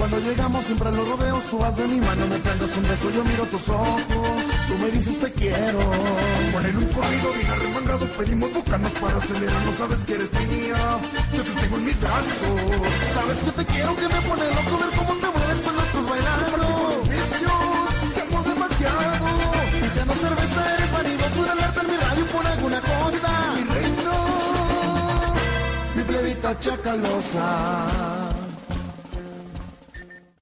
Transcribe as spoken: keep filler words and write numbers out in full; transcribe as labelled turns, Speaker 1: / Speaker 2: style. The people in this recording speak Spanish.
Speaker 1: Cuando llegamos siempre a los rodeos, tú vas de mi mano, me prendes un beso, yo miro tus ojos, tú me dices te quiero.
Speaker 2: Poner un corrido bien arremangado, pedimos bucanos para acelerar, no sabes que eres mía, yo te tengo en mis brazos.
Speaker 1: Sabes que te quiero, que me pone loco ver cómo te mueves cuando estás bailando.
Speaker 2: Te amo demasiado.
Speaker 1: Cristiano cerveza, eres vanidoso, en alerta en mi radio por alguna cosa.
Speaker 2: Mi reino,
Speaker 1: mi plebita chacalosa.